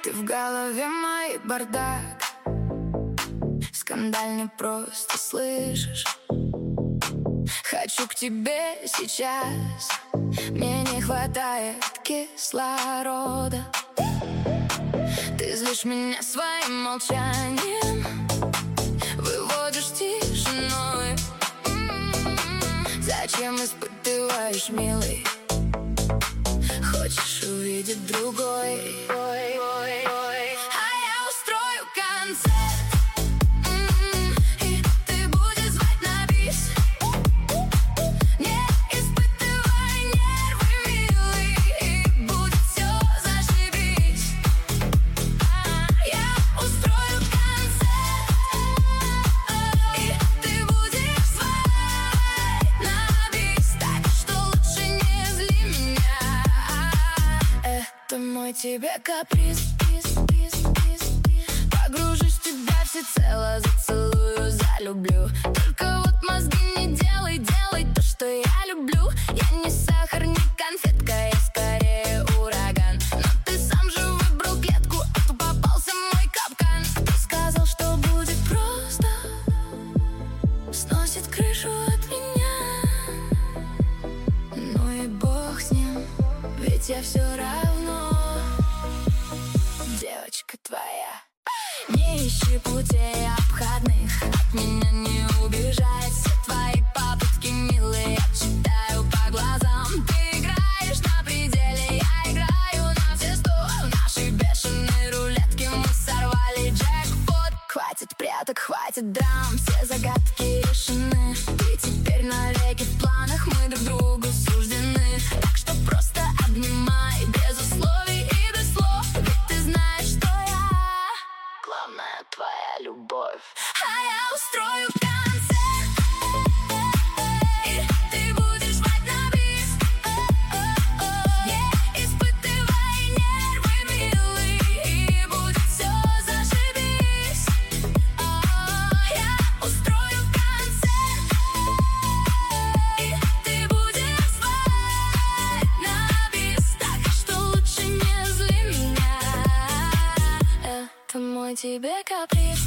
Ты в голове мой бардак, скандальный просто, слышишь? Хочу к тебе сейчас, мне не хватает кислорода. Ты злишь меня своим молчанием, выводишь тишиной. Зачем испытываешь, милый? Хочешь увидеть другой? А я устрою концерт, и ты будешь звать на бис. Не испытывай нервы, милый, и будет все зашибись. Я устрою концерт, и ты будешь звать на бис. Так что лучше не зли меня. Это мой тебе каприз. Погружусь в тебя всецело, зацелую, залюблю. Только вот мозги не делай то, что я люблю. Я не сахар, не конфетка, я скорее ураган. Но ты сам же выбрал клетку, а тут попался мой капкан. Ты сказал, что будет просто, сносит крышу от меня. Ну и бог с ним, ведь я все равно девочка твоя. Не ищи путей обходных, от меня не убежать. Все твои попытки, милые, я читаю по глазам. Ты играешь на пределе, я играю на все 100. В нашей бешеной рулетке мы сорвали джекпот. Хватит пряток, хватит драм, все загадки решены. И теперь навеки в планах мы друг другу суждены. Так что просто обнимай, без условий и без слов. Ведь ты знаешь, что я главная твоя любовь. А я устрою концерт, и ты будешь звать на бис. Не испытывай нервы, милый, и будет все зашибись. Я устрою концерт, и ты будешь звать на бис. Так что лучше не зли меня. Это мой тебе каприз.